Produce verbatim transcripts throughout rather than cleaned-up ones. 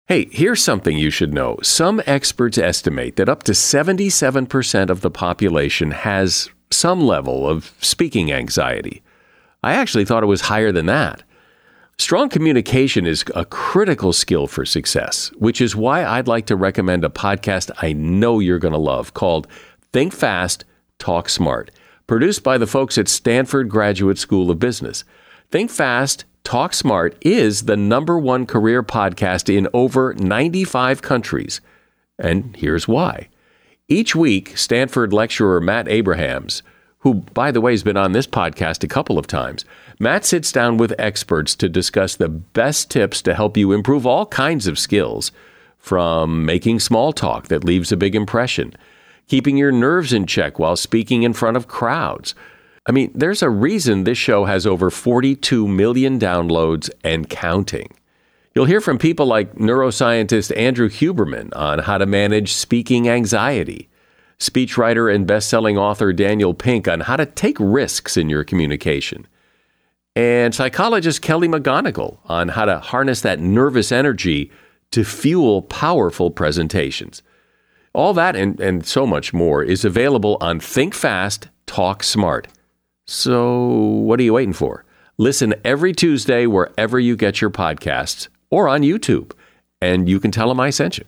Hey, here's something you should know. Some experts estimate that up to seventy-seven percent of the population has some level of speaking anxiety. I actually thought it was higher than that. Strong communication is a critical skill for success, which is why I'd like to recommend a podcast I know you're going to love called Think Fast, Talk Smart, produced by the folks at Stanford Graduate School of Business. Think Fast, Talk Smart is the number one career podcast in over ninety-five countries. And here's why. Each week, Stanford lecturer Matt Abrahams, who, by the way, has been on this podcast a couple of times, Matt sits down with experts to discuss the best tips to help you improve all kinds of skills, from making small talk that leaves a big impression, keeping your nerves in check while speaking in front of crowds. I mean, there's a reason this show has over forty-two million downloads and counting. You'll hear from people like neuroscientist Andrew Huberman on how to manage speaking anxiety, speechwriter and best-selling author Daniel Pink on how to take risks in your communication, and psychologist Kelly McGonigal on how to harness that nervous energy to fuel powerful presentations. All that and, and so much more is available on Think Fast, Talk Smart. So what are you waiting for? Listen every Tuesday wherever you get your podcasts or on YouTube, and you can tell them I sent you.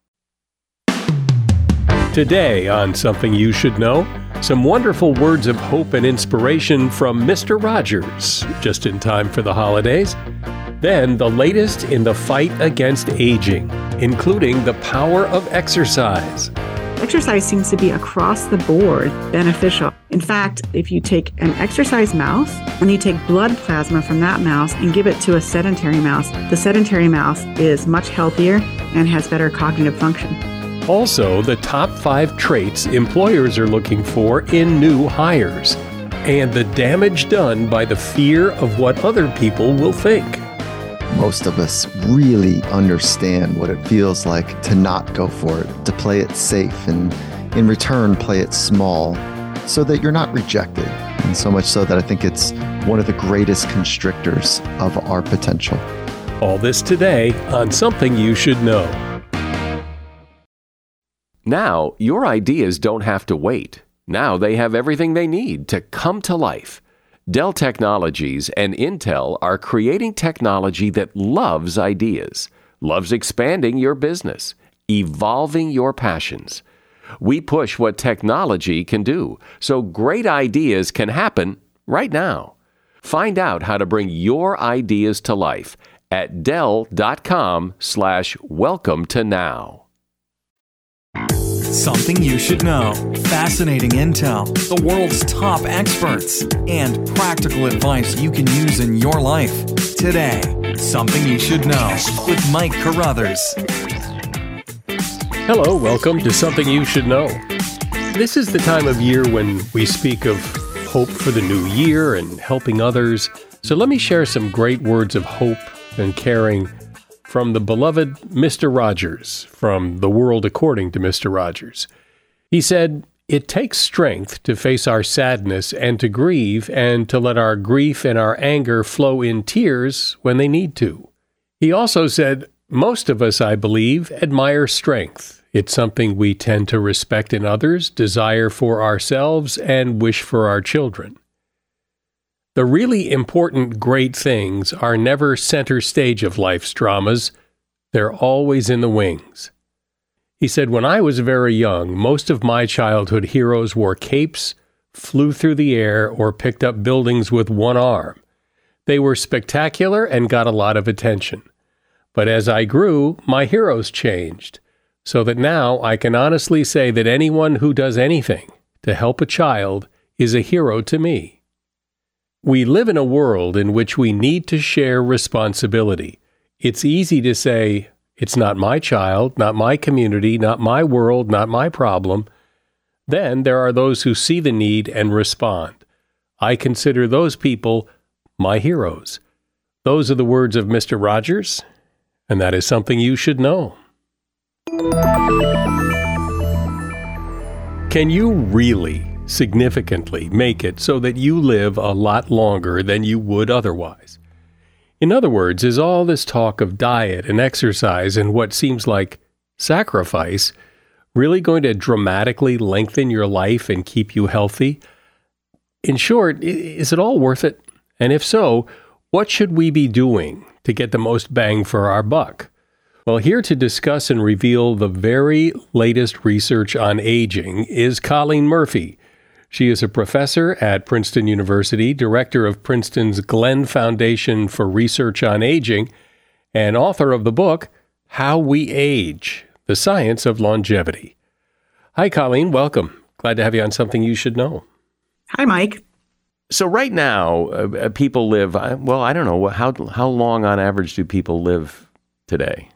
Today on Something You Should Know, some wonderful words of hope and inspiration from Mister Rogers, just in time for the holidays. Then the latest in the fight against aging, including the power of exercise. Exercise seems to be across the board beneficial. In fact, if you take an exercise mouse and you take blood plasma from that mouse and give it to a sedentary mouse, the sedentary mouse is much healthier and has better cognitive function. Also, the top five traits employers are looking for in new hires, and the damage done by the fear of what other people will think. Most of us really understand what it feels like to not go for it, to play it safe, and in return play it small so that you're not rejected. And so much so that I think it's one of the greatest constrictors of our potential. All this today on Something You Should Know. Now, your ideas don't have to wait. Now they have everything they need to come to life. Dell Technologies and Intel are creating technology that loves ideas, loves expanding your business, evolving your passions. We push what technology can do, so great ideas can happen right now. Find out how to bring your ideas to life at Dell.com slash welcome to now. Something you should know. Fascinating intel, the world's top experts, and practical advice you can use in your life. Today, Something You Should Know with Mike Carruthers. Hello, welcome to Something You Should Know. This is the time of year when we speak of hope for the new year and helping others. So let me share some great words of hope and caring from the beloved Mister Rogers, from The World According to Mister Rogers. He said, "It takes strength to face our sadness and to grieve and to let our grief and our anger flow in tears when they need to." He also said, "Most of us, I believe, admire strength. It's something we tend to respect in others, desire for ourselves, and wish for our children. The really important great things are never center stage of life's dramas. They're always in the wings." He said, "When I was very young, most of my childhood heroes wore capes, flew through the air, or picked up buildings with one arm. They were spectacular and got a lot of attention. But as I grew, my heroes changed, so that now I can honestly say that anyone who does anything to help a child is a hero to me. We live in a world in which we need to share responsibility. It's easy to say, it's not my child, not my community, not my world, not my problem. Then there are those who see the need and respond. I consider those people my heroes." Those are the words of Mister Rogers, and that is something you should know. Can you really significantly make it so that you live a lot longer than you would otherwise? In other words, is all this talk of diet and exercise and what seems like sacrifice really going to dramatically lengthen your life and keep you healthy? In short, is it all worth it? And if so, what should we be doing to get the most bang for our buck? Well, here to discuss and reveal the very latest research on aging is Colleen Murphy. She is a professor at Princeton University, director of Princeton's Glenn Foundation for Research on Aging, and author of the book, How We Age, The Science of Longevity. Hi, Colleen. Welcome. Glad to have you on Something You Should Know. Hi, Mike. So right now, uh, people live, uh, well, I don't know, how how long on average do people live today?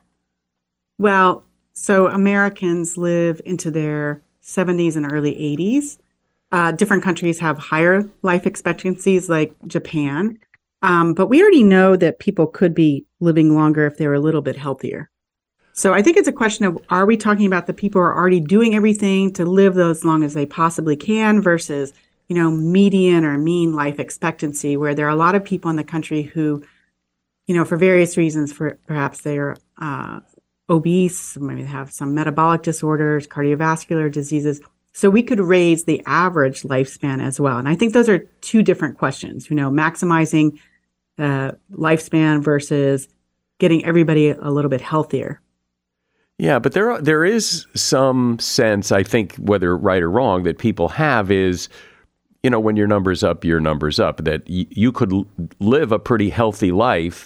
Well, so Americans live into their seventies and early eighties. Uh, different countries have higher life expectancies, like Japan. Um, but we already know that people could be living longer if they were a little bit healthier. So I think it's a question of, are we talking about the people who are already doing everything to live as long as they possibly can versus, you know, median or mean life expectancy, where there are a lot of people in the country who, you know, for various reasons, for perhaps they are uh, obese, maybe they have some metabolic disorders, cardiovascular diseases. So we could raise the average lifespan as well. And I think those are two different questions, you know, maximizing uh, lifespan versus getting everybody a little bit healthier. Yeah, but there are, there is some sense, I think, whether right or wrong, that people have is, you know, when your number's up, your number's up, that y- you could l- live a pretty healthy life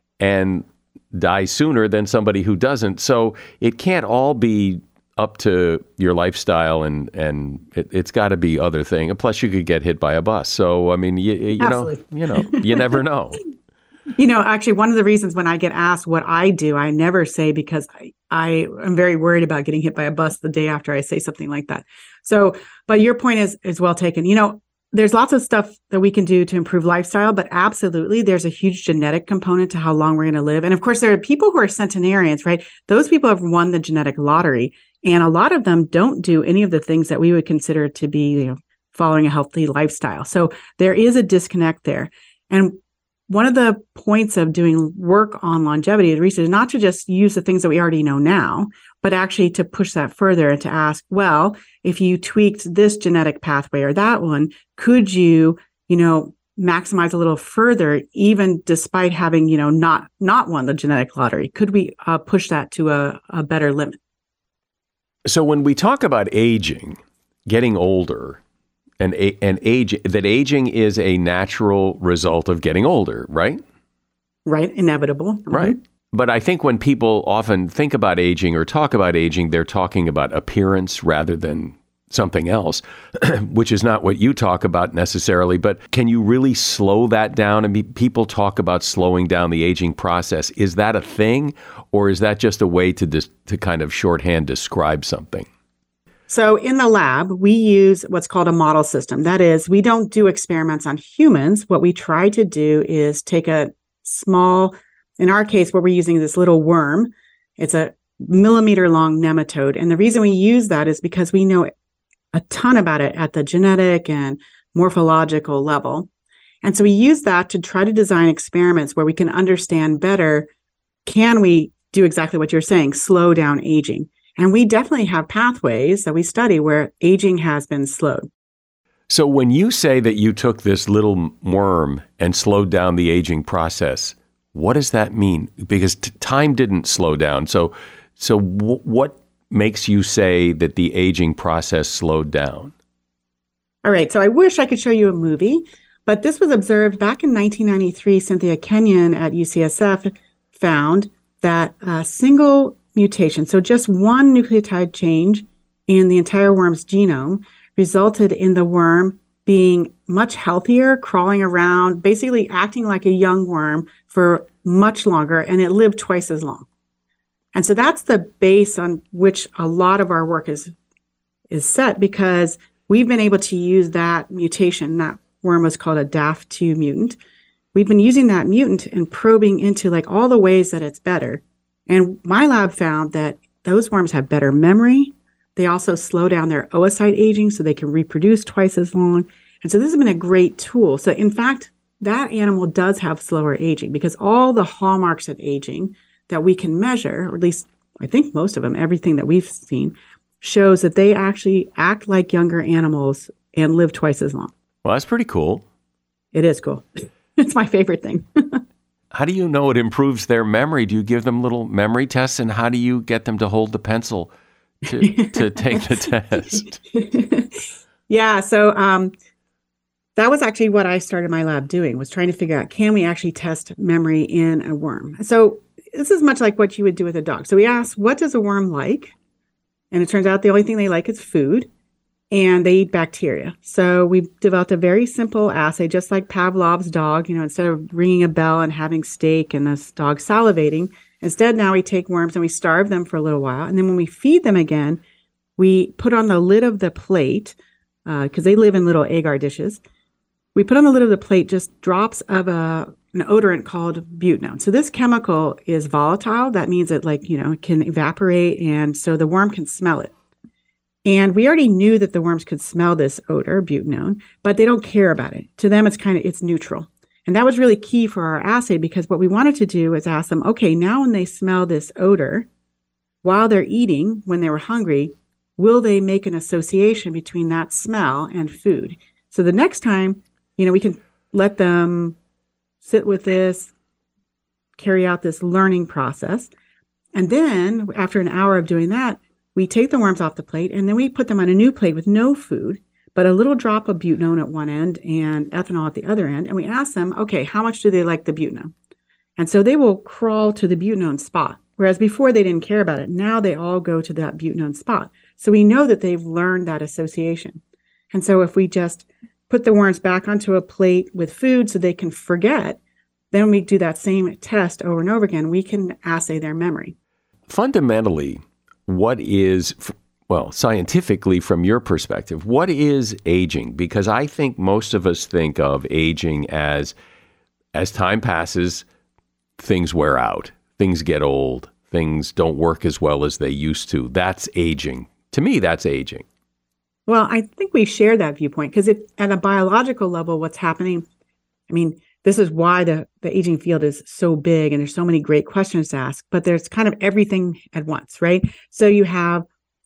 and die sooner than somebody who doesn't. So it can't all be up to your lifestyle, and and it, it's got to be other thing. And plus, you could get hit by a bus. So I mean, you, you know, you know, you never know. You know, actually, one of the reasons when I get asked what I do, I never say, because I, I am very worried about getting hit by a bus the day after I say something like that. So, but your point is is well taken. You know, there's lots of stuff that we can do to improve lifestyle, but absolutely, there's a huge genetic component to how long we're going to live. And of course, there are people who are centenarians, right? Those people have won the genetic lottery. And a lot of them don't do any of the things that we would consider to be, you know, following a healthy lifestyle. So there is a disconnect there. And one of the points of doing work on longevity and research is not to just use the things that we already know now, but actually to push that further and to ask, well, if you tweaked this genetic pathway or that one, could you, you know, maximize a little further, even despite having, you know, not not won the genetic lottery? Could we uh, push that to a, a better limit? So when we talk about aging, getting older, and and age, that aging is a natural result of getting older, right? Right, inevitable. Right. Mm-hmm. But I think when people often think about aging or talk about aging, they're talking about appearance rather than something else, which is not what you talk about necessarily. But can you really slow that down? I mean, people talk about slowing down the aging process. Is that a thing, or is that just a way to dis- to kind of shorthand describe something? So in the lab, we use what's called a model system. That is, we don't do experiments on humans. What we try to do is take a small, in our case, what we're using is this little worm. It's a millimeter long nematode. And the reason we use that is because we know a ton about it at the genetic and morphological level. And so we use that to try to design experiments where we can understand better, can we do exactly what you're saying, slow down aging? And we definitely have pathways that we study where aging has been slowed. So when you say that you took this little worm and slowed down the aging process, what does that mean? Because t- time didn't slow down. So, so w- what makes you say that the aging process slowed down? All right. So I wish I could show you a movie, but this was observed back in nineteen ninety-three. Cynthia Kenyon at U C S F found that a single mutation, so just one nucleotide change in the entire worm's genome, resulted in the worm being much healthier, crawling around, basically acting like a young worm for much longer, and it lived twice as long. And so that's the base on which a lot of our work is is set, because we've been able to use that mutation. That worm was called a D A F two mutant. We've been using that mutant and probing into like all the ways that it's better. And my lab found that those worms have better memory. They also slow down their oocyte aging so they can reproduce twice as long. And so this has been a great tool. So in fact, that animal does have slower aging because all the hallmarks of aging that we can measure, or at least I think most of them, everything that we've seen, shows that they actually act like younger animals and live twice as long. Well, that's pretty cool. It is cool. It's my favorite thing. How do you know it improves their memory? Do you give them little memory tests, and how do you get them to hold the pencil to, to take the test? Yeah, so um, that was actually what I started my lab doing, was trying to figure out, can we actually test memory in a worm? So this is much like what you would do with a dog. So we asked, what does a worm like? And it turns out the only thing they like is food, and they eat bacteria. So we developed a very simple assay, just like Pavlov's dog. You know, instead of ringing a bell and having steak and this dog salivating, instead now we take worms and we starve them for a little while. And then when we feed them again, we put on the lid of the plate, because uh, they live in little agar dishes. We put on the lid of the plate just drops of a an odorant called butanone. So this chemical is volatile. That means it like, you know, it can evaporate, and so the worm can smell it. And we already knew that the worms could smell this odor, butanone, but they don't care about it. To them, it's kind of, it's neutral. And that was really key for our assay, because what we wanted to do is ask them, okay, now when they smell this odor, while they're eating, when they were hungry, will they make an association between that smell and food? So the next time, you know, we can let them sit with this, carry out this learning process. And then after an hour of doing that, we take the worms off the plate, and then we put them on a new plate with no food, but a little drop of butanone at one end and ethanol at the other end. And we ask them, okay, how much do they like the butanone? And so they will crawl to the butanone spot. Whereas before they didn't care about it. Now they all go to that butanone spot. So we know that they've learned that association. And so if we just put the worms back onto a plate with food so they can forget, then we do that same test over and over again, we can assay their memory. Fundamentally, what is, well, scientifically from your perspective, what is aging? Because I think most of us think of aging as, as time passes, things wear out, things get old, things don't work as well as they used to. That's aging. To me, that's aging. Well, I think we share that viewpoint, because at a biological level, what's happening, I mean, this is why the, the aging field is so big and there's so many great questions to ask, but there's kind of everything at once, right? So you have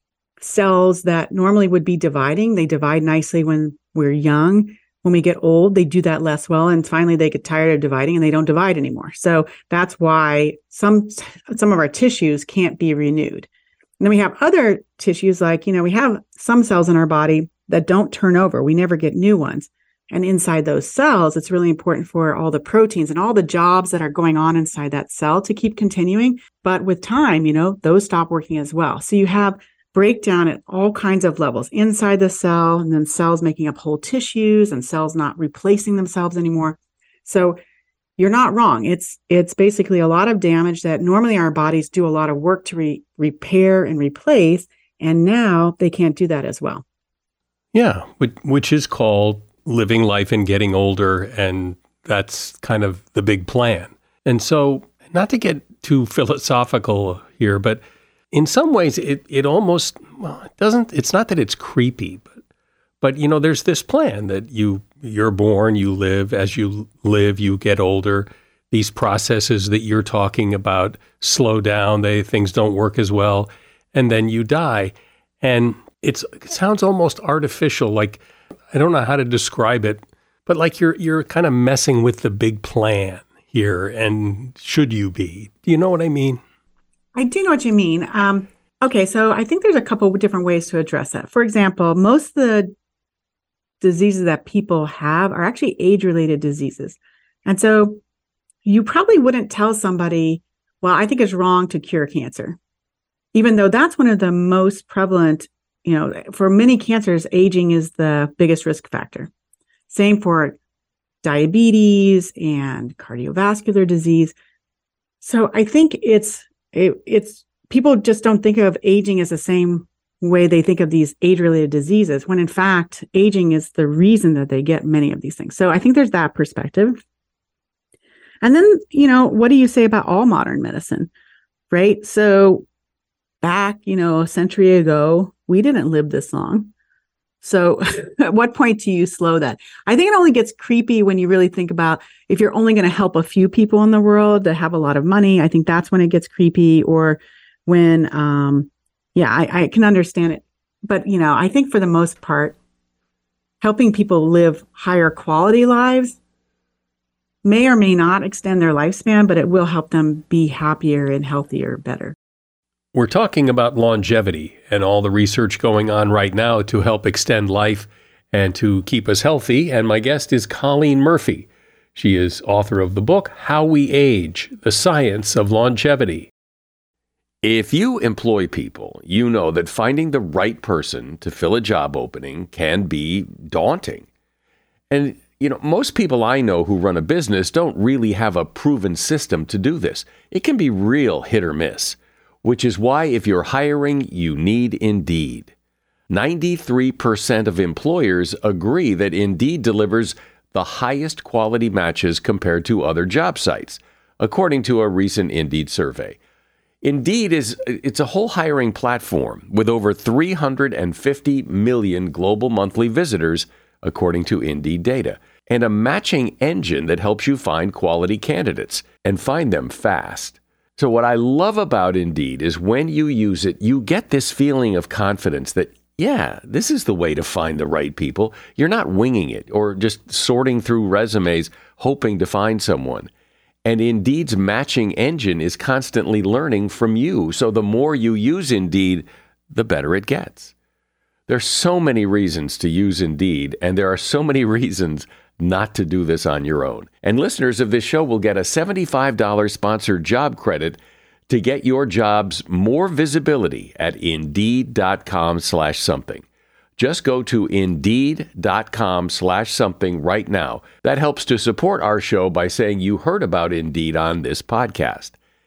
cells that normally would be dividing. They divide nicely when we're young. When we get old, they do that less well. And finally, they get tired of dividing and they don't divide anymore. So that's why some, some of our tissues can't be renewed. And then we have other tissues, like, you know, we have some cells in our body that don't turn over. We never get new ones. And inside those cells, it's really important for all the proteins and all the jobs that are going on inside that cell to keep continuing. But with time, you know, those stop working as well. So you have breakdown at all kinds of levels inside the cell, and then cells making up whole tissues and cells not replacing themselves anymore. So you're not wrong. It's it's basically a lot of damage that normally our bodies do a lot of work to re- repair and replace, and now they can't do that as well. Yeah, which is called living life and getting older, and that's kind of the big plan. And so, not to get too philosophical here, but in some ways, it it almost, well, it doesn't, it's not that it's creepy, but, but you know, there's this plan that you, you're born, you live, as you live, you get older. These processes that you're talking about slow down, they things don't work as well, and then you die. And it's, it sounds almost artificial, like, I don't know how to describe it, but like you're you're kind of messing with the big plan here, and should you be? Do you know what I mean? I do know what you mean. Um, okay, so I think there's a couple of different ways to address that. For example, most of the diseases that people have are actually age-related diseases. And so you probably wouldn't tell somebody, well, I think it's wrong to cure cancer, even though that's one of the most prevalent. You know, for many cancers, aging is the biggest risk factor. Same for diabetes and cardiovascular disease. So I think it's it, it's people just don't think of aging as the same way they think of these age-related diseases, when in fact, aging is the reason that they get many of these things. So I think there's that perspective. And then, you know, what do you say about all modern medicine, right? So back, you know, a century ago, we didn't live this long. So at what point do you slow that? I think it only gets creepy when you really think about if you're only going to help a few people in the world that have a lot of money. I think that's when it gets creepy, or when, um, yeah, I, I can understand it. But, you know, I think for the most part, helping people live higher quality lives may or may not extend their lifespan, but it will help them be happier and healthier, better. We're talking about longevity and all the research going on right now to help extend life and to keep us healthy. And my guest is Colleen Murphy. She is author of the book, How We Age, The Science of Longevity. If you employ people, you know that finding the right person to fill a job opening can be daunting. And, you know, most people I know who run a business don't really have a proven system to do this. It can be real hit or miss. Which is why if you're hiring, you need Indeed. ninety-three percent of employers agree that Indeed delivers the highest quality matches compared to other job sites, according to a recent Indeed survey. Indeed is it's a whole hiring platform with over three hundred fifty million global monthly visitors, according to Indeed data, and a matching engine that helps you find quality candidates and find them fast. So what I love about Indeed is when you use it, you get this feeling of confidence that, yeah, this is the way to find the right people. You're not winging it or just sorting through resumes, hoping to find someone. And Indeed's matching engine is constantly learning from you. So the more you use Indeed, the better it gets. There's so many reasons to use Indeed, and there are so many reasons not to do this on your own. And listeners of this show will get a seventy-five dollars sponsored job credit to get your jobs more visibility at Indeed.com slash something. Just go to Indeed.com slash something right now. That helps to support our show by saying you heard about Indeed on this podcast.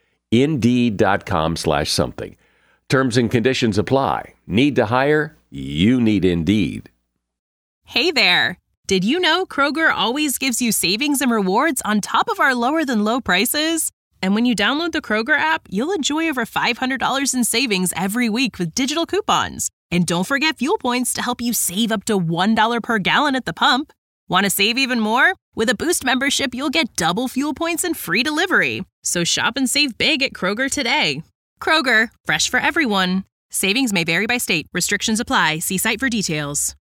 Indeed.com slash something. Terms and conditions apply. Need to hire? You need Indeed. Hey there. Did you know Kroger always gives you savings and rewards on top of our lower than low prices? And when you download the Kroger app, you'll enjoy over five hundred dollars in savings every week with digital coupons. And don't forget fuel points to help you save up to one dollar per gallon at the pump. Want to save even more? With a Boost membership, you'll get double fuel points and free delivery. So shop and save big at Kroger today. Kroger, fresh for everyone. Savings may vary by state. Restrictions apply. See site for details.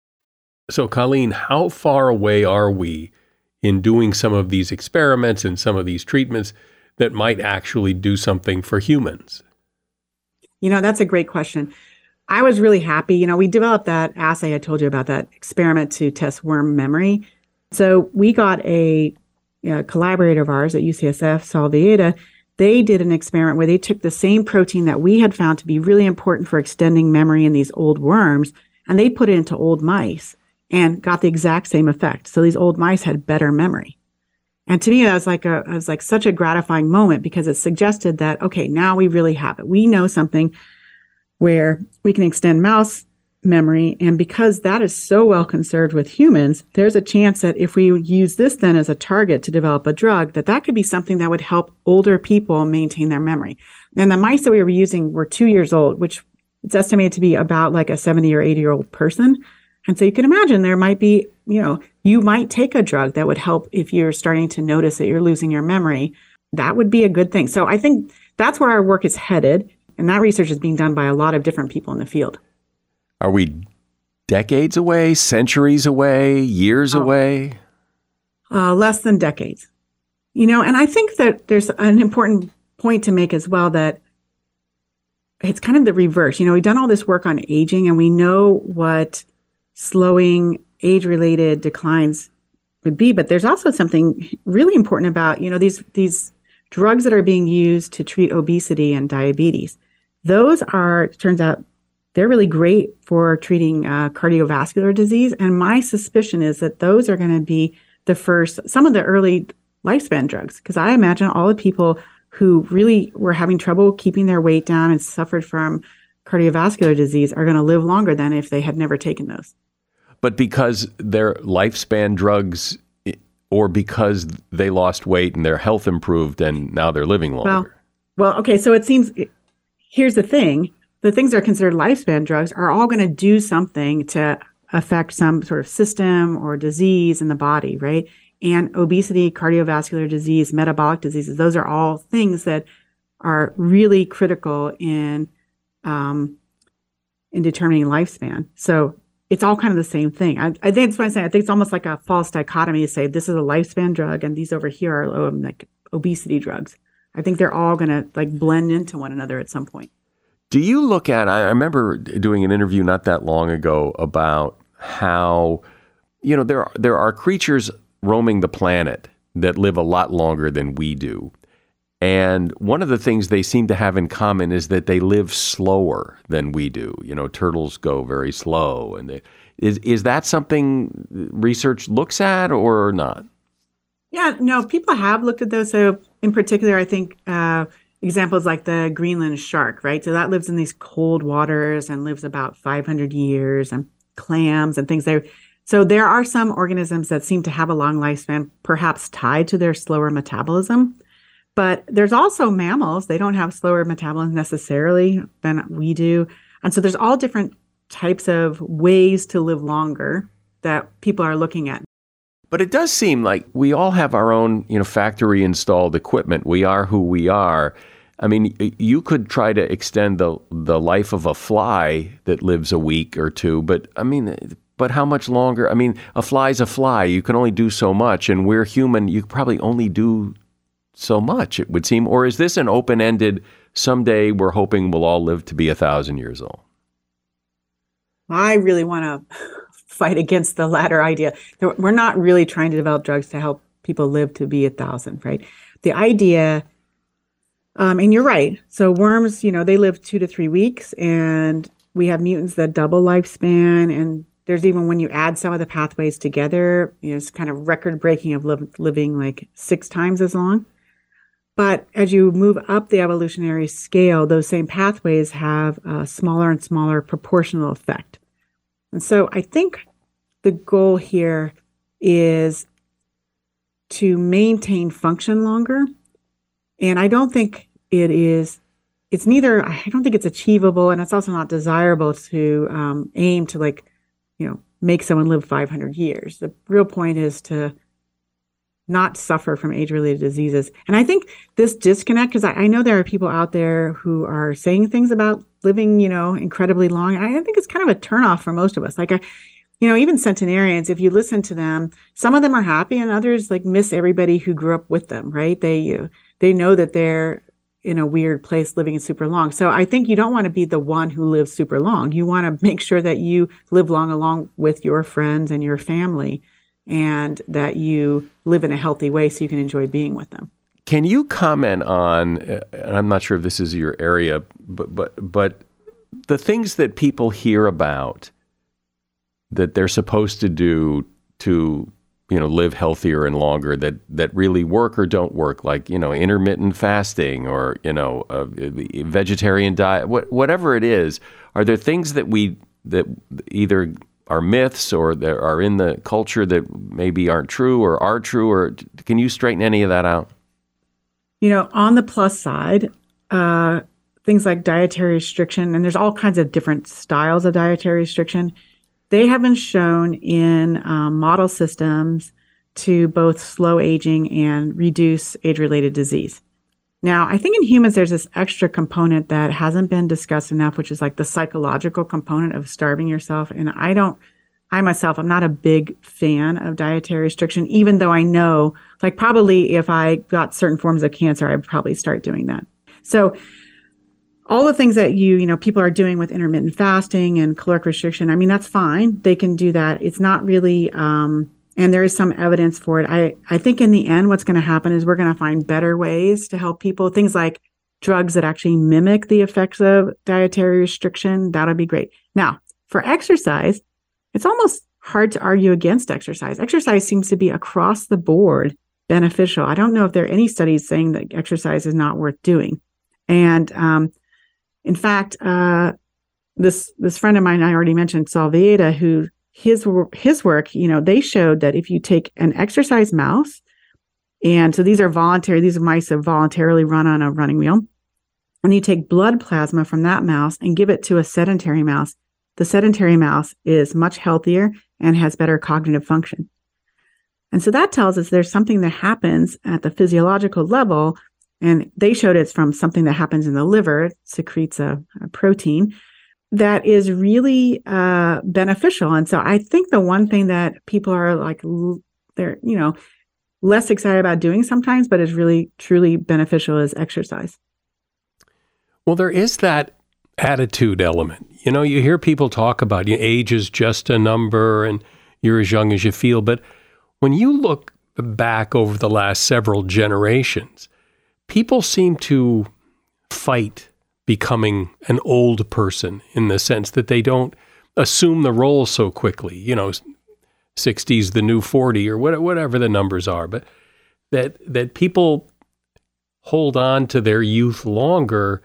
So, Colleen, how far away are we in doing some of these experiments and some of these treatments that might actually do something for humans? You know, that's a great question. I was really happy. You know, we developed that assay I told you about, that experiment to test worm memory. So we got a, you know, collaborator of ours at U C S F, Saul Villeda. They did an experiment where they took the same protein that we had found to be really important for extending memory in these old worms, and they put it into old mice and got the exact same effect. So these old mice had better memory. And to me, that was like a, it was like such a gratifying moment, because it suggested that, okay, now we really have it. We know something where we can extend mouse memory. And because that is so well conserved with humans, there's a chance that if we use this then as a target to develop a drug, that that could be something that would help older people maintain their memory. And the mice that we were using were two years old, which it's estimated to be about like a seventy or eighty year old person. And so you can imagine there might be, you know, you might take a drug that would help if you're starting to notice that you're losing your memory. That would be a good thing. So I think that's where our work is headed. And that research is being done by a lot of different people in the field. Are we decades away, centuries away, years oh, away? Uh, less than decades. You know, and I think that there's an important point to make as well, that it's kind of the reverse. You know, we've done all this work on aging, and we know what slowing age-related declines would be, but there's also something really important about, you know, these these drugs that are being used to treat obesity and diabetes. Those are, it turns out, they're really great for treating uh, cardiovascular disease. And my suspicion is that those are going to be the first, some of the early lifespan drugs, because I imagine all the people who really were having trouble keeping their weight down and suffered from cardiovascular disease are going to live longer than if they had never taken those. But because they're lifespan drugs, or because they lost weight and their health improved and now they're living longer? Well, well, okay, so it seems, here's the thing. The things that are considered lifespan drugs are all going to do something to affect some sort of system or disease in the body, right? And obesity, cardiovascular disease, metabolic diseases, those are all things that are really critical in um, in determining lifespan. So it's all kind of the same thing. I, I think that's what I'm saying. I think it's almost like a false dichotomy to say this is a lifespan drug and these over here are um, like obesity drugs. I think they're all going to like blend into one another at some point. Do you look at, I remember doing an interview not that long ago about how, you know, there are, there are creatures roaming the planet that live a lot longer than we do. And one of the things they seem to have in common is that they live slower than we do. You know, turtles go very slow. And they, is is that something research looks at or not? Yeah, no, people have looked at those. So in particular, I think uh, examples like the Greenland shark, right? So that lives in these cold waters and lives about five hundred years, and clams and things there. So there are some organisms that seem to have a long lifespan, perhaps tied to their slower metabolism. But there's also mammals. They don't have slower metabolism necessarily than we do. And so there's all different types of ways to live longer that people are looking at. But it does seem like we all have our own, you know, factory installed equipment. We are who we are. I mean, you could try to extend the the life of a fly that lives a week or two, but I mean, but how much longer? I mean, a fly's a fly. You can only do so much, and we're human. You probably only do so much, it would seem. Or is this an open-ended, someday we're hoping we'll all live to be a thousand years old? I really want to fight against the latter idea. We're not really trying to develop drugs to help people live to be a thousand, right? The idea, um, and you're right. So worms, you know, they live two to three weeks, and we have mutants that double lifespan. And there's even when you add some of the pathways together, you know, it's kind of record breaking of li- living like six times as long. But as you move up the evolutionary scale, those same pathways have a smaller and smaller proportional effect. And so I think the goal here is to maintain function longer. And I don't think it is, it's neither, I don't think it's achievable, and it's also not desirable to um, aim to like, you know, make someone live five hundred years. The real point is to not suffer from age-related diseases. And I think this disconnect, because I, I know there are people out there who are saying things about living, you know, incredibly long. I think it's kind of a turnoff for most of us. Like, I, you know, even centenarians, if you listen to them, some of them are happy and others like miss everybody who grew up with them, right? They, uh, they know that they're in a weird place living super long. So I think you don't want to be the one who lives super long. You want to make sure that you live long along with your friends and your family, and that you live in a healthy way so you can enjoy being with them. Can you comment on, and I'm not sure if this is your area, but but but the things that people hear about that they're supposed to do to, you know, live healthier and longer, that that really work or don't work, like, you know, intermittent fasting or, you know, a vegetarian diet, what, whatever it is. Are there things that we that either are myths or that are in the culture that maybe aren't true or are true? Or can you straighten any of that out? You know, on the plus side, uh, things like dietary restriction, and there's all kinds of different styles of dietary restriction, they have been shown in um, model systems to both slow aging and reduce age-related disease. Now, I think in humans, there's this extra component that hasn't been discussed enough, which is like the psychological component of starving yourself. And I don't, I myself, I'm not a big fan of dietary restriction, even though I know, like, probably if I got certain forms of cancer, I'd probably start doing that. So all the things that you, you know, people are doing with intermittent fasting and caloric restriction, I mean, that's fine. They can do that. It's not really, um, and there is some evidence for it. I, I think in the end, what's going to happen is we're going to find better ways to help people. Things like drugs that actually mimic the effects of dietary restriction. That'll be great. Now, for exercise, it's almost hard to argue against exercise. Exercise seems to be across the board beneficial. I don't know if there are any studies saying that exercise is not worth doing. And um, in fact, uh, this this friend of mine, I already mentioned, Saul Villeda, who his his work, you know, they showed that if you take an exercise mouse, and so these are voluntary, these are mice that voluntarily run on a running wheel, and you take blood plasma from that mouse and give it to a sedentary mouse, the sedentary mouse is much healthier and has better cognitive function. And so that tells us there's something that happens at the physiological level, and they showed it's from something that happens in the liver. It secretes a, a protein that is really uh, beneficial. And so I think the one thing that people are like, they're, you know, less excited about doing sometimes, but is really truly beneficial is exercise. Well, there is that attitude element. You know, you hear people talk about, you know, age is just a number and you're as young as you feel. But when you look back over the last several generations, people seem to fight becoming an old person in the sense that they don't assume the role so quickly. You know, sixty's the new forty or whatever the numbers are, but that that people hold on to their youth longer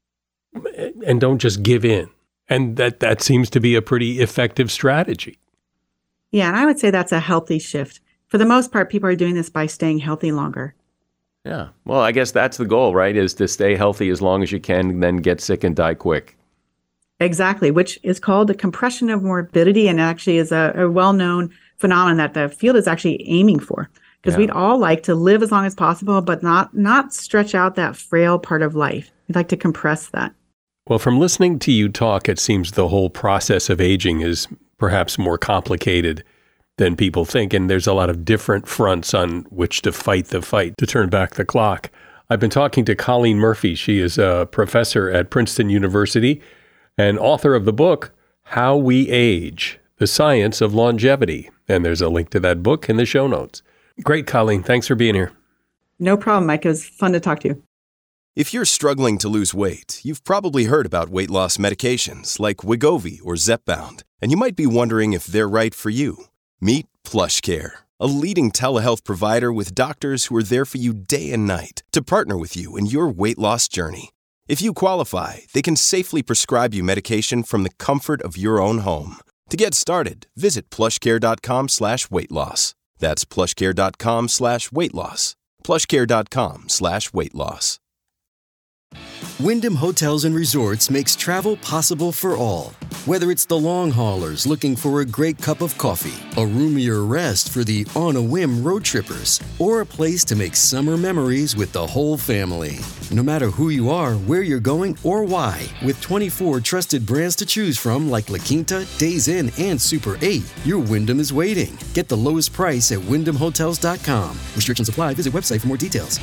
and don't just give in. And that, that seems to be a pretty effective strategy. Yeah, and I would say that's a healthy shift. For the most part, people are doing this by staying healthy longer. Yeah. Well, I guess that's the goal, right? Is to stay healthy as long as you can, and then get sick and die quick. Exactly, which is called the compression of morbidity, and actually is a, a well-known phenomenon that the field is actually aiming for. Because yeah. we'd all like to live as long as possible, but not not stretch out that frail part of life. We'd like to compress that. Well, from listening to you talk, it seems the whole process of aging is perhaps more complicated than people think, and there's a lot of different fronts on which to fight the fight to turn back the clock. I've been talking to Colleen Murphy. She is a professor at Princeton University and author of the book, How We Age, The Science of Longevity. And there's a link to that book in the show notes. Great, Colleen. Thanks for being here. No problem, Mike. It was fun to talk to you. If you're struggling to lose weight, you've probably heard about weight loss medications like Wegovy or Zepbound, and you might be wondering if they're right for you. Meet PlushCare, a leading telehealth provider with doctors who are there for you day and night to partner with you in your weight loss journey. If you qualify, they can safely prescribe you medication from the comfort of your own home. To get started, visit plushcare.com slash weight loss. That's plushcare.com slash weight loss. plushcare.com slash weight loss. Wyndham Hotels and Resorts makes travel possible for all. Whether it's the long haulers looking for a great cup of coffee, a roomier rest for the on-a-whim road trippers, or a place to make summer memories with the whole family. No matter who you are, where you're going, or why, with twenty-four trusted brands to choose from like La Quinta, Days Inn, and Super eight, your Wyndham is waiting. Get the lowest price at wyndham hotels dot com. Restrictions apply. Visit website for more details.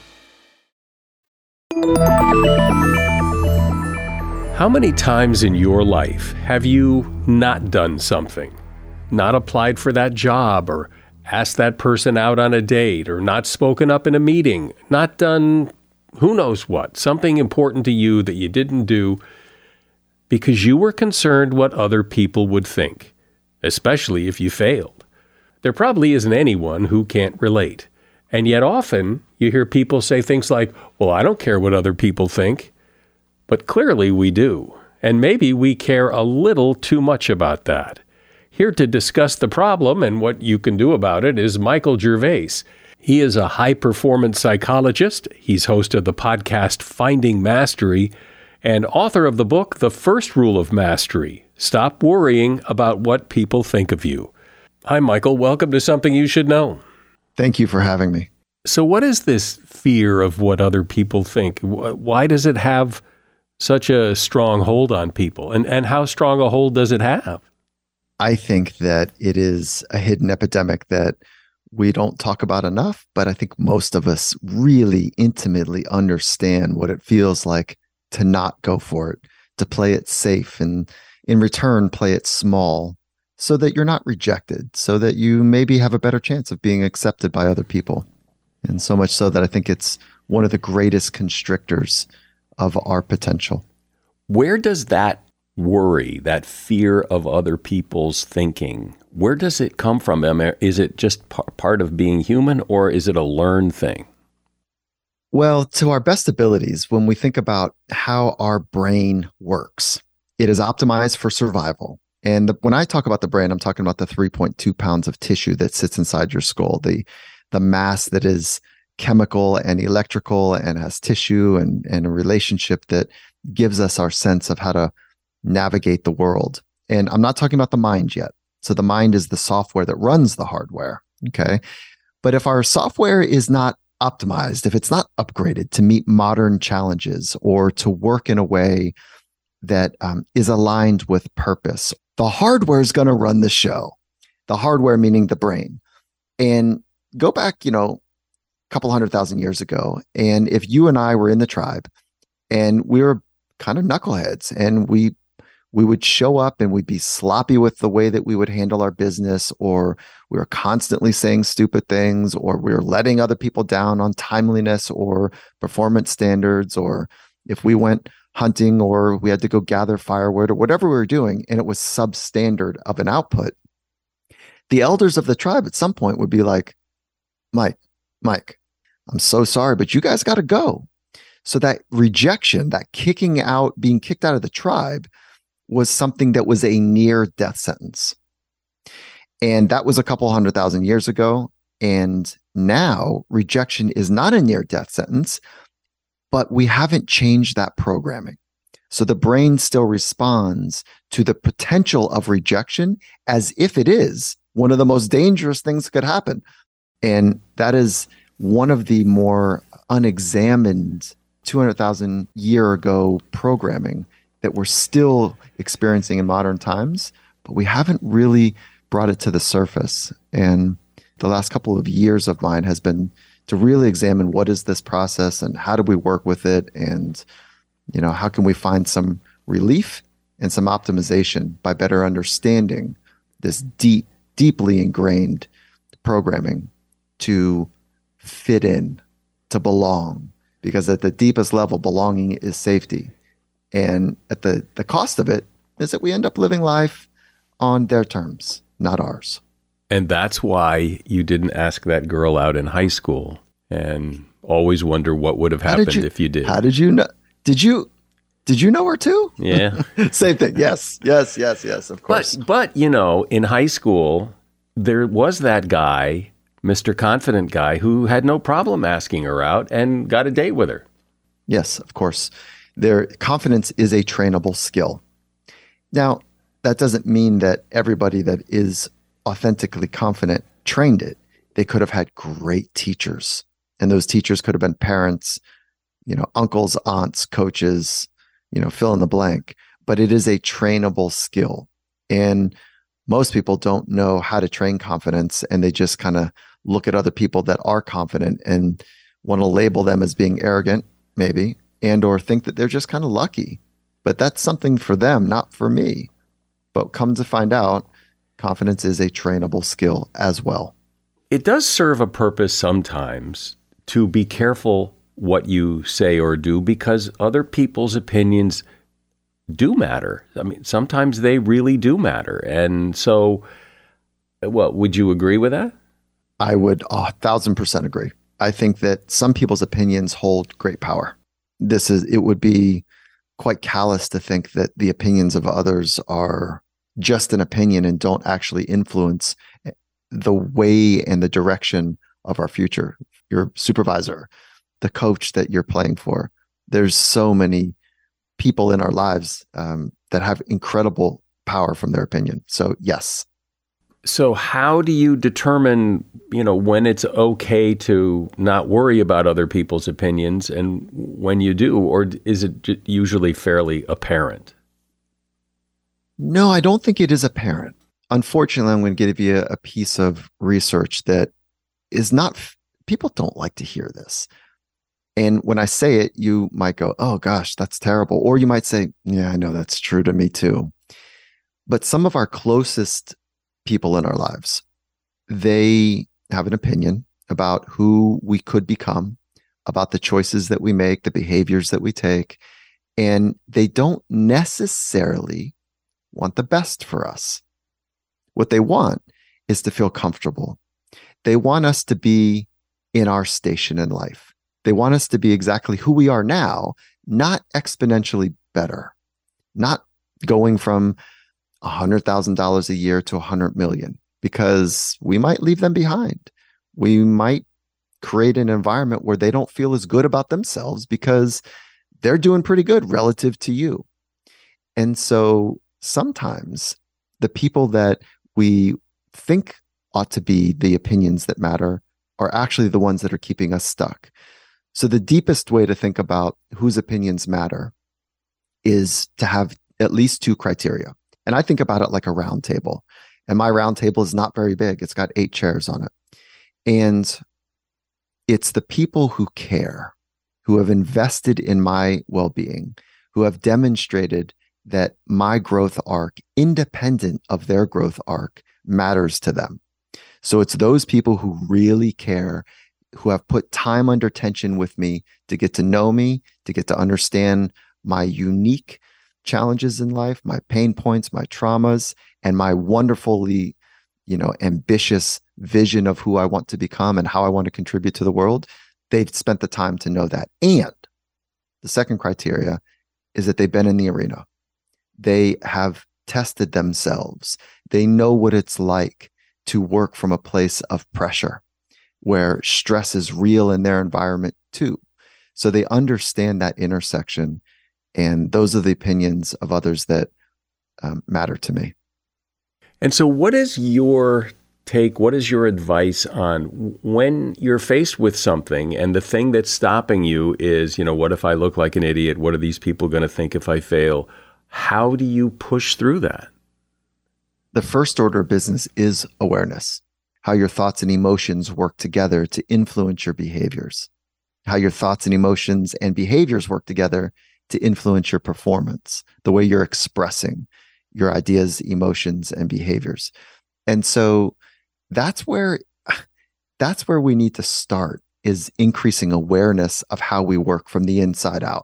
How many times in your life have you not done something? Not applied for that job, or asked that person out on a date, or not spoken up in a meeting, not done who knows what, something important to you that you didn't do because you were concerned what other people would think, especially if you failed. There probably isn't anyone who can't relate. And yet often you hear people say things like, well, I don't care what other people think. But clearly we do. And maybe we care a little too much about that. Here to discuss the problem and what you can do about it is Michael Gervais. He is a high-performance psychologist. He's host of the podcast Finding Mastery and author of the book The First Rule of Mastery: Stop Worrying About What People Think of You. Hi, Michael. Welcome to Something You Should Know. Thank you for having me. So what is this fear of what other people think? Why does it have such a strong hold on people? And, and how strong a hold does it have? I think that it is a hidden epidemic that we don't talk about enough, but I think most of us really intimately understand what it feels like to not go for it, to play it safe, and in return, play it small, so that you're not rejected, so that you maybe have a better chance of being accepted by other people. And so much so that I think it's one of the greatest constrictors of our potential. Where does that worry, that fear of other people's thinking, where does it come from? Is it just p- part of being human, or is it a learned thing? Well, to our best abilities, when we think about how our brain works, it is optimized for survival. And the, when I talk about the brain, I'm talking about the three point two pounds of tissue that sits inside your skull, the the mass that is chemical and electrical and has tissue and, and a relationship that gives us our sense of how to navigate the world. And I'm not talking about the mind yet. So the mind is the software that runs the hardware. Okay. But if our software is not optimized, if it's not upgraded to meet modern challenges or to work in a way that um, is aligned with purpose, the hardware is going to run the show. The hardware meaning the brain. And go back, you know, a couple hundred thousand years ago. And if you and I were in the tribe and we were kind of knuckleheads and we we would show up and we'd be sloppy with the way that we would handle our business, or we were constantly saying stupid things, or we were letting other people down on timeliness or performance standards, or if we went hunting or we had to go gather firewood or whatever we were doing and it was substandard of an output, the elders of the tribe at some point would be like, Mike, Mike, I'm so sorry, but you guys got to go. So that rejection, that kicking out, being kicked out of the tribe was something that was a near death sentence. And that was a couple hundred thousand years ago. And now rejection is not a near death sentence, but we haven't changed that programming. So the brain still responds to the potential of rejection as if it is one of the most dangerous things that could happen. And that is one of the more unexamined two hundred thousand year ago programming that we're still experiencing in modern times, but we haven't really brought it to the surface. And the last couple of years of mine has been to really examine what is this process and how do we work with it, and you know, how can we find some relief and some optimization by better understanding this deep, deeply ingrained programming to fit in, to belong. Because at the deepest level, belonging is safety. And at the, the cost of it is that we end up living life on their terms, not ours. And that's why you didn't ask that girl out in high school and always wonder what would have happened you, if you did. How did you know? Did you did you know her too? Yeah. Same thing. Yes, yes, yes, yes, of course. But, but, you know, in high school, there was that guy, Mister Confident guy, who had no problem asking her out and got a date with her. Yes, of course. Their confidence is a trainable skill. Now, that doesn't mean that everybody that is authentically confident trained it. They could have had great teachers, and those teachers could have been parents, you know, uncles, aunts, coaches, you know, fill in the blank. But it is a trainable skill. And most people don't know how to train confidence, and they just kind of look at other people that are confident and want to label them as being arrogant, maybe, and or think that they're just kind of lucky. But that's something for them, not for me. But come to find out, confidence is a trainable skill as well. It does serve a purpose sometimes to be careful what you say or do, because other people's opinions do matter. I mean, sometimes they really do matter. And so, well, would you agree with that? I would a thousand percent agree. I think that some people's opinions hold great power. This is, it would be quite callous to think that the opinions of others are just an opinion and don't actually influence the way and the direction of our future. Your supervisor, the coach that you're playing for. There's so many people in our lives um, that have incredible power from their opinion. So yes. So how do you determine, you know, when it's okay to not worry about other people's opinions and when you do, or is it usually fairly apparent? No, I don't think it is apparent. Unfortunately, I'm going to give you a piece of research that is not, people don't like to hear this. And when I say it, you might go, oh gosh, that's terrible. Or you might say, yeah, I know that's true to me too. But some of our closest people in our lives, they have an opinion about who we could become, about the choices that we make, the behaviors that we take, and they don't necessarily want the best for us. What they want is to feel comfortable. They want us to be in our station in life. They want us to be exactly who we are now, not exponentially better, not going from one hundred thousand dollars a year to one hundred million, because we might leave them behind. We might create an environment where they don't feel as good about themselves because they're doing pretty good relative to you. And so sometimes the people that we think ought to be the opinions that matter are actually the ones that are keeping us stuck. So the deepest way to think about whose opinions matter is to have at least two criteria. And I think about it like a round table. And my round table is not very big. It's got eight chairs on it. And it's the people who care, who have invested in my well-being, who have demonstrated that my growth arc, independent of their growth arc, matters to them. So it's those people who really care, who have put time under tension with me to get to know me, to get to understand my unique challenges in life, my pain points, my traumas, and my wonderfully, you know, ambitious vision of who I want to become and how I want to contribute to the world. They've spent the time to know that. And the second criteria is that they've been in the arena. They have tested themselves. They know what it's like to work from a place of pressure where stress is real in their environment too. So they understand that intersection. And those are the opinions of others that um, matter to me. And so what is your take, what is your advice on when you're faced with something and the thing that's stopping you is, you know, what if I look like an idiot? What are these people going to think if I fail? How do you push through that? The first order of business is awareness, how your thoughts and emotions work together to influence your behaviors, how your thoughts and emotions and behaviors work together to influence your performance, the way you're expressing your ideas, emotions, and behaviors. And so that's where that's where we need to start, is increasing awareness of how we work from the inside out.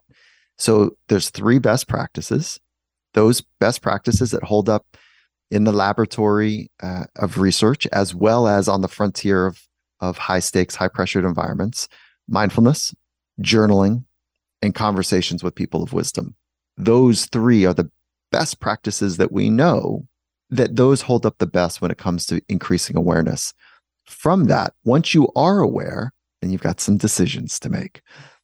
So there's three best practices, those best practices that hold up in the laboratory uh, of research, as well as on the frontier of, of high stakes, high pressured environments: mindfulness, journaling, and conversations with people of wisdom. Those three are the best practices that we know, that those hold up the best when it comes to increasing awareness. From that, once you are aware, then you've got some decisions to make.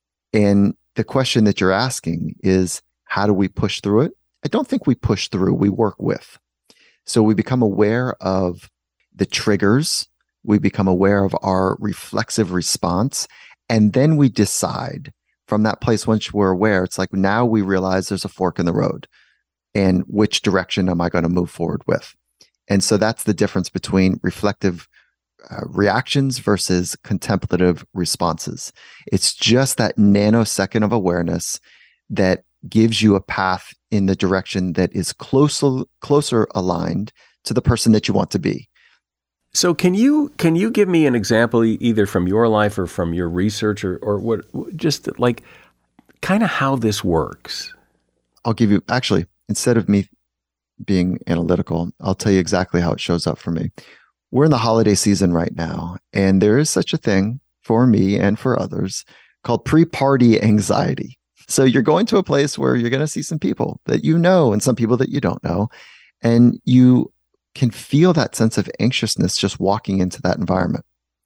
And the question that you're asking is, how do we push through it? I don't think we push through, we work with. So we become aware of the triggers, we become aware of our reflexive response, and then we decide from that place. Once we're aware, it's like now we realize there's a fork in the road. And which direction am I going to move forward with? And so that's the difference between reflective uh, reactions versus contemplative responses. It's just that nanosecond of awareness that gives you a path in the direction that is closer, closer aligned to the person that you want to be. So can you can you give me an example, either from your life or from your research, or, or what, just like kind of how this works? I'll give you, actually, instead of me being analytical, I'll tell you exactly how it shows up for me. We're in the holiday season right now, and there is such a thing for me and for others called pre-party anxiety. So you're going to a place where you're going to see some people that you know and some people that you don't know, and you can feel that sense of anxiousness just walking into that environment.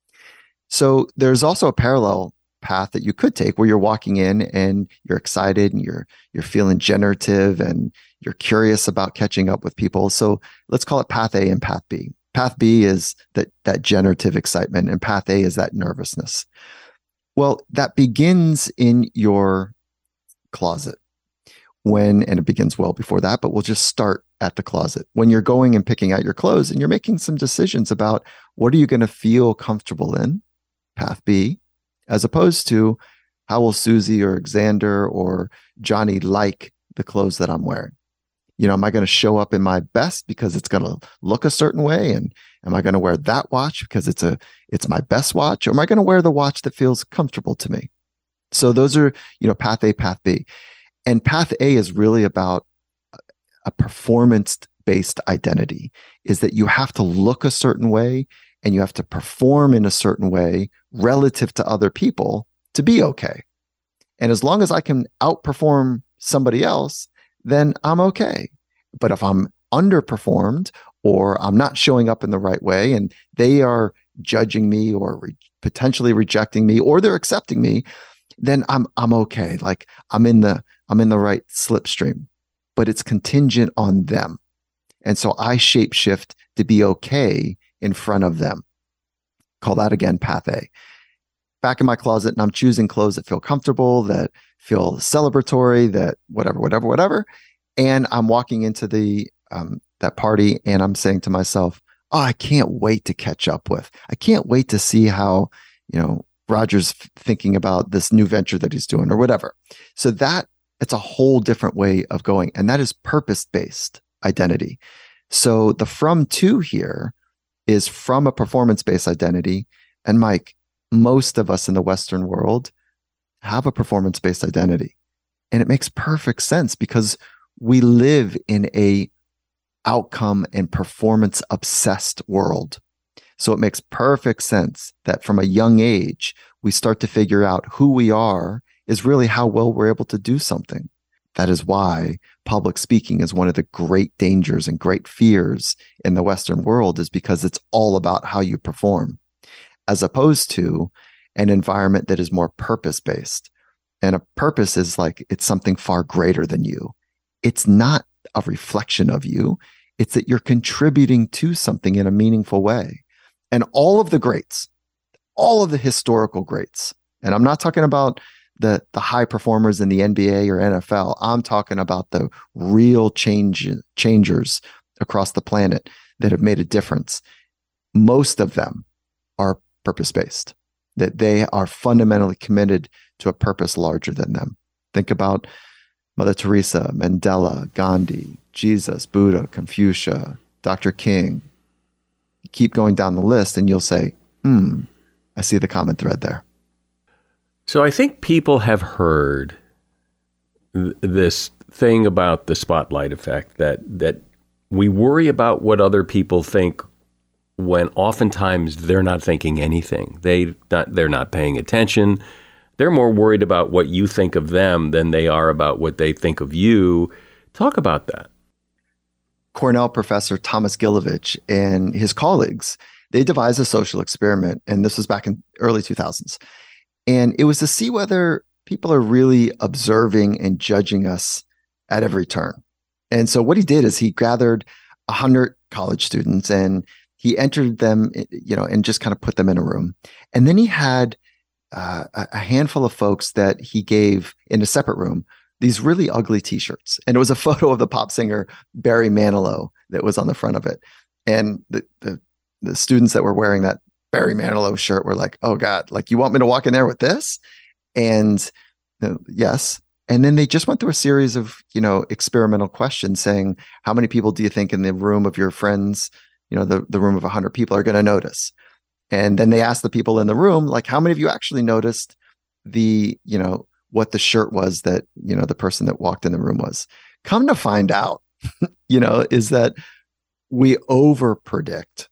So there's also a parallel path that you could take where you're walking in and you're excited and you're you're feeling generative and you're curious about catching up with people. So let's call it path A and path B. Path B is that that generative excitement, and path A is that nervousness. Well, that begins in your closet when, and it begins well before that, but we'll just start at the closet. When you're going and picking out your clothes and you're making some decisions about what are you going to feel comfortable in, path B, as opposed to how will Susie or Xander or Johnny like the clothes that I'm wearing? You know, am I going to show up in my best because it's going to look a certain way? And am I going to wear that watch because it's a it's my best watch? Or am I going to wear the watch that feels comfortable to me? So those are, you know, path A, path B. And path A is really about a performance-based identity, is that you have to look a certain way and you have to perform in a certain way relative to other people to be okay. And as long as I can outperform somebody else, then I'm okay. But if I'm underperformed or I'm not showing up in the right way and they are judging me or re- potentially rejecting me, or they're accepting me, then I'm I'm okay. Like I'm in the I'm in the right slipstream, but it's contingent on them. And so I shapeshift to be okay in front of them. Call that again, path A. Back in my closet, and I'm choosing clothes that feel comfortable, that feel celebratory, that whatever, whatever, whatever. And I'm walking into the um, that party, and I'm saying to myself, oh, I can't wait to catch up with. I can't wait to see how, you know, Roger's thinking about this new venture that he's doing or whatever. So that it's a whole different way of going. And that is purpose-based identity. So the from to here is from a performance-based identity. And Mike, most of us in the Western world have a performance-based identity. And it makes perfect sense because we live in a outcome and performance obsessed world. So it makes perfect sense that from a young age, we start to figure out who we are is really how well we're able to do something. That is why public speaking is one of the great dangers and great fears in the Western world, is because it's all about how you perform, as opposed to an environment that is more purpose-based. And a purpose is like, it's something far greater than you. It's not a reflection of you. It's that you're contributing to something in a meaningful way. And all of the greats, all of the historical greats, and I'm not talking about the, the high performers in the N B A or N F L. I'm talking about the real change, changers across the planet that have made a difference. Most of them are purpose-based, that they are fundamentally committed to a purpose larger than them. Think about Mother Teresa, Mandela, Gandhi, Jesus, Buddha, Confucius, Doctor King. Keep going down the list and you'll say, hmm, I see the common thread there. So I think people have heard th- this thing about the spotlight effect, that that we worry about what other people think when oftentimes they're not thinking anything. They not they're not paying attention. They're more worried about what you think of them than they are about what they think of you. Talk about that. Cornell professor Thomas Gilovich and his colleagues, they devised a social experiment, and this was back in early two thousands. And it was to see whether people are really observing and judging us at every turn. And so what he did is he gathered one hundred college students and he entered them, you know, and just kind of put them in a room. And then he had uh, a handful of folks that he gave in a separate room these really ugly t-shirts. And it was a photo of the pop singer Barry Manilow that was on the front of it. And the, the, the students that were wearing that Barry Manilow shirt were like, oh God, like you want me to walk in there with this? And uh, yes. And then they just went through a series of, you know, experimental questions saying, how many people do you think in the room of your friends, you know, the, the room of a hundred people are going to notice? And then they asked the people in the room, like, how many of you actually noticed the, you know, what the shirt was that, you know, the person that walked in the room was? Come to find out, you know, is that we over predict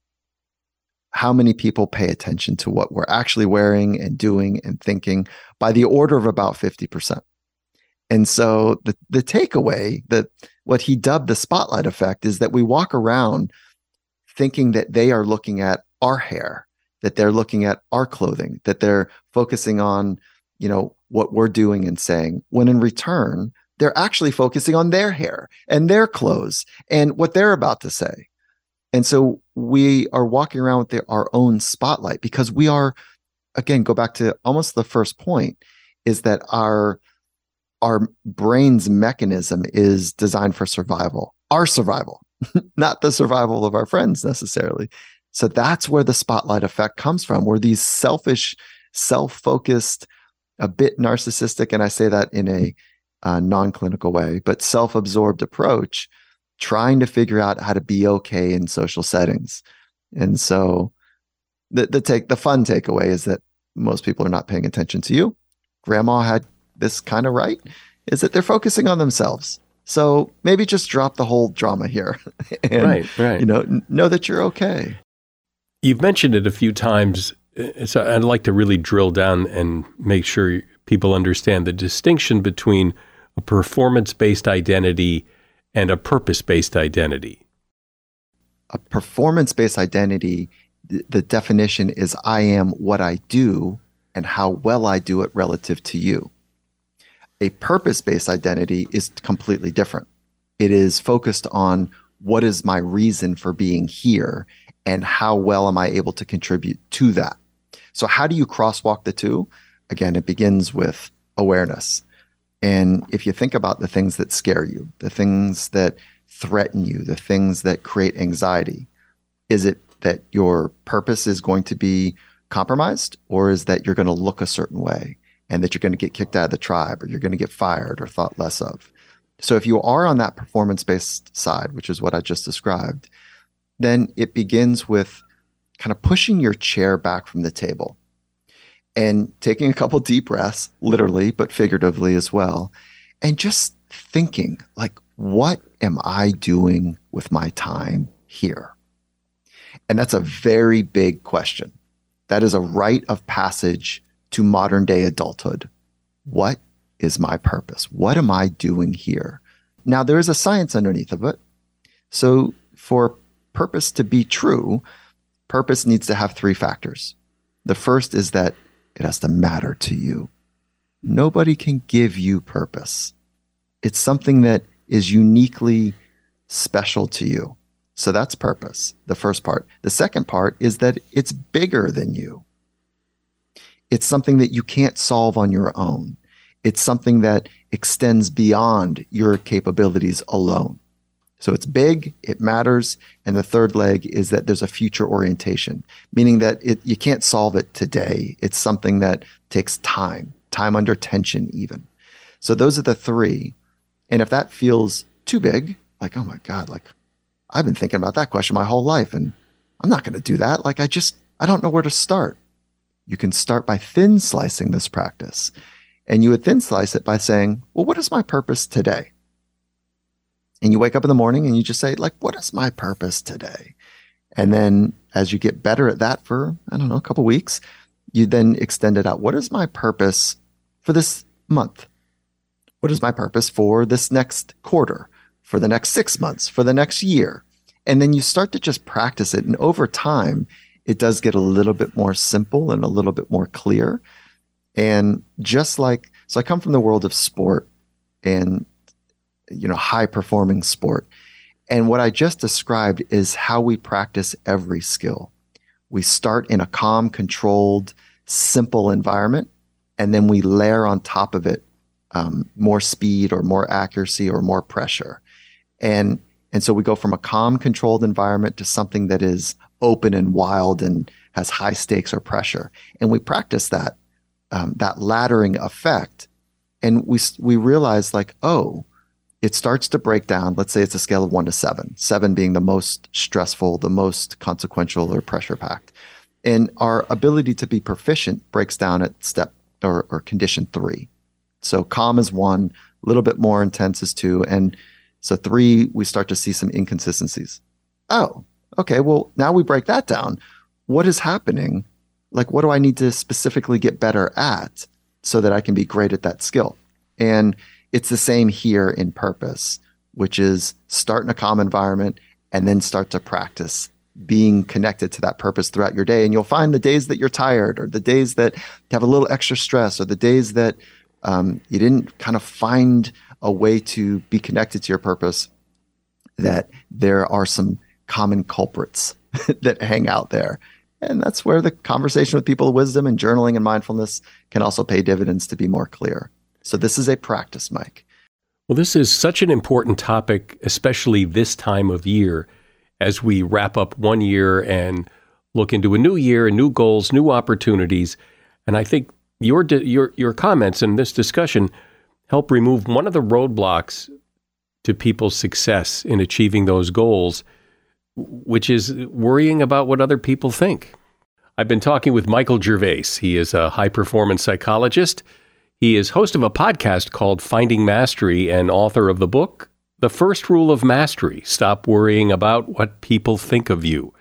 how many people pay attention to what we're actually wearing and doing and thinking by the order of about fifty percent. And so the, the takeaway, that what he dubbed the spotlight effect, is that we walk around thinking that they are looking at our hair, that they're looking at our clothing, that they're focusing on, you know, what we're doing and saying, when in return, they're actually focusing on their hair and their clothes and what they're about to say. And so we are walking around with the, our own spotlight, because we are, again, go back to almost the first point, is that our, our brain's mechanism is designed for survival, our survival, not the survival of our friends necessarily. So that's where the spotlight effect comes from. We're these selfish, self-focused, a bit narcissistic, and I say that in a uh, non-clinical way, but self-absorbed approach, trying to figure out how to be okay in social settings. And so the the take the fun takeaway is that most people are not paying attention to you. Grandma had this kind of right, is that they're focusing on themselves. So maybe just drop the whole drama here and, right, right. you know, know that you're okay. You've mentioned it a few times, so I'd like to really drill down and make sure people understand the distinction between a performance-based identity and a purpose-based identity. A performance-based identity, th- the definition is I am what I do and how well I do it relative to you. A purpose-based identity is completely different. It is focused on what is my reason for being here and how well am I able to contribute to that? So how do you crosswalk the two? Again, it begins with awareness. And if you think about the things that scare you, the things that threaten you, the things that create anxiety, is it that your purpose is going to be compromised, or is that you're going to look a certain way and that you're going to get kicked out of the tribe, or you're going to get fired or thought less of? So if you are on that performance-based side, which is what I just described, then it begins with kind of pushing your chair back from the table and taking a couple deep breaths, literally, but figuratively as well, and just thinking, like, what am I doing with my time here? And that's a very big question. That is a rite of passage to modern day adulthood. What is my purpose? What am I doing here? Now, there is a science underneath of it. So for purpose to be true, purpose needs to have three factors. The first is that it has to matter to you. Nobody can give you purpose. It's something that is uniquely special to you. So that's purpose, the first part. The second part is that it's bigger than you. It's something that you can't solve on your own. It's something that extends beyond your capabilities alone. So it's big, it matters. And the third leg is that there's a future orientation, meaning that it, you can't solve it today. It's something that takes time, time under tension even. So those are the three. And if that feels too big, like, oh my God, like I've been thinking about that question my whole life and I'm not going to do that. Like I just, I don't know where to start. You can start by thin slicing this practice. And you would thin slice it by saying, well, what is my purpose today? And you wake up in the morning and you just say, like, what is my purpose today? And then as you get better at that for, I don't know, a couple of weeks, you then extend it out. What is my purpose for this month? What is my purpose for this next quarter, for the next six months, for the next year? And then you start to just practice it. And over time, it does get a little bit more simple and a little bit more clear. And just like, so I come from the world of sport and, you know, high performing sport. And what I just described is how we practice every skill. We start in a calm, controlled, simple environment, and then we layer on top of it um, more speed or more accuracy or more pressure. And, and so we go from a calm, controlled environment to something that is open and wild and has high stakes or pressure. And we practice that, um, that laddering effect. And we, we realize like, oh, it starts to break down. Let's say it's a scale of one to seven, seven being the most stressful, the most consequential or pressure packed. And our ability to be proficient breaks down at step or, or condition three. So calm is one, a little bit more intense is two. And so three, we start to see some inconsistencies. Oh, okay. Well, now we break that down. What is happening? Like, what do I need to specifically get better at so that I can be great at that skill? And it's the same here in purpose, which is start in a calm environment and then start to practice being connected to that purpose throughout your day. And you'll find the days that you're tired or the days that have a little extra stress or the days that um, you didn't kind of find a way to be connected to your purpose, that there are some common culprits that hang out there. And that's where the conversation with people of wisdom and journaling and mindfulness can also pay dividends to be more clear. So this is a practice, Mike. Well, this is such an important topic, especially this time of year, as we wrap up one year and look into a new year, new goals, new opportunities. And I think your your your comments in this discussion help remove one of the roadblocks to people's success in achieving those goals, which is worrying about what other people think. I've been talking with Michael Gervais. He is a high-performance psychologist. He is host of a podcast called Finding Mastery and author of the book, The First Rule of Mastery, Stop Worrying About What People Think of You.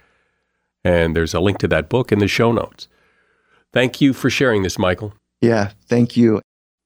And there's a link to that book in the show notes. Thank you for sharing this, Michael. Yeah, thank you.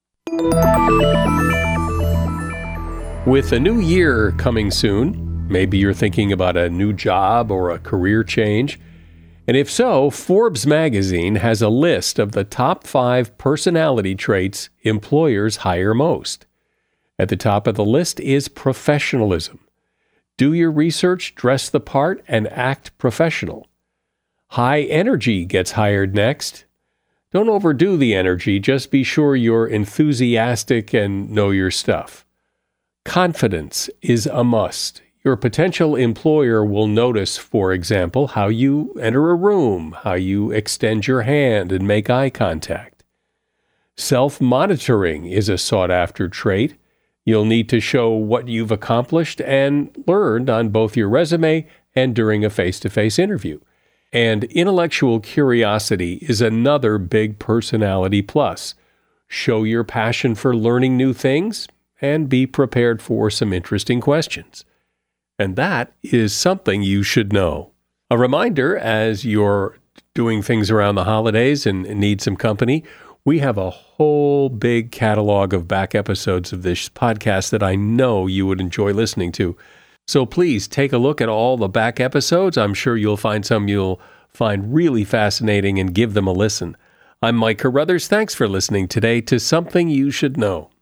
With a new year coming soon, maybe you're thinking about a new job or a career change. And if so, Forbes magazine has a list of the top five personality traits employers hire most. At the top of the list is professionalism. Do your research, dress the part, and act professional. High energy gets hired next. Don't overdo the energy, just be sure you're enthusiastic and know your stuff. Confidence is a must. Your potential employer will notice, for example, how you enter a room, how you extend your hand and make eye contact. Self-monitoring is a sought-after trait. You'll need to show what you've accomplished and learned on both your resume and during a face-to-face interview. And intellectual curiosity is another big personality plus. Show your passion for learning new things and be prepared for some interesting questions. And that is something you should know. A reminder, as you're doing things around the holidays and need some company, we have a whole big catalog of back episodes of this podcast that I know you would enjoy listening to. So please take a look at all the back episodes. I'm sure you'll find some you'll find really fascinating and give them a listen. I'm Mike Carruthers. Thanks for listening today to Something You Should Know.